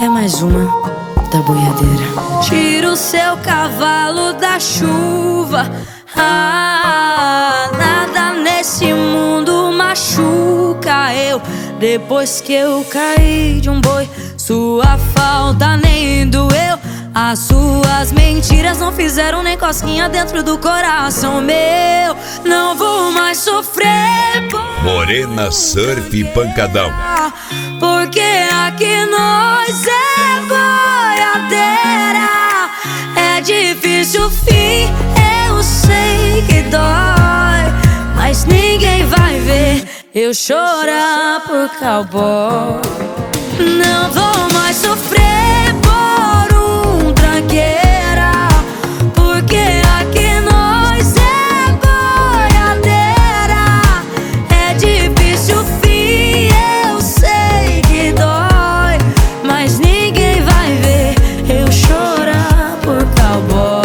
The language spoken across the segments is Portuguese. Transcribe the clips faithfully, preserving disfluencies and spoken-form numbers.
é mais uma da boiadeira. Tira o seu cavalo da chuva. Ah, nada nesse mundo machuca eu. Depois que eu caí de um boi, sua falta nem doeu. As suas mentiras não fizeram nem cosquinha dentro do coração meu. Não vou mais sofrer por Morena Surf Pancadão. porque aqui nós é boiadeira. É difícil o fim, eu sei que dói, mas ninguém vai ver eu chorar por cowboy. Não vou mais sofrer por um tranqueira, porque aqui nós é boiadeira. É difícil o fim, eu sei que dói, mas ninguém vai ver eu chorar por cowboy.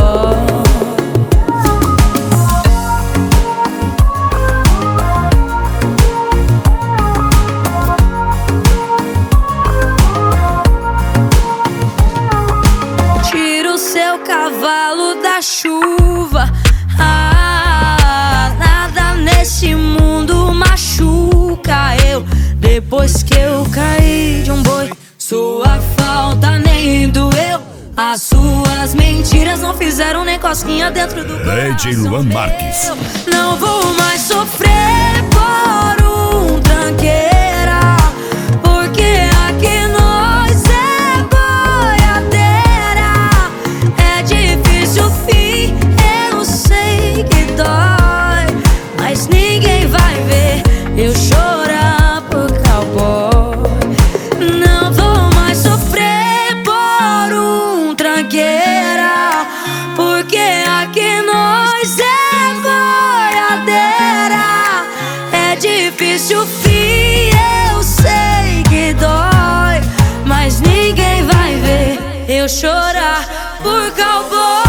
Seu cavalo da chuva. Ah, nada nesse mundo machuca eu. Depois que eu caí de um boi, sua falta nem doeu. As suas mentiras não fizeram nem cosquinha dentro do Grande Luan Marques. Não vou mais sofrer por um tranqueira, porque aqui nós é boiadeira. É difícil o fim, eu sei que dói, mas ninguém vai ver eu chorar por cowboy. Não vou mais sofrer por um tranqueira, porque aqui nós é boiadeira. É difícil o fim, eu sei que dói, mas ninguém vai ver eu chorar por cowboy.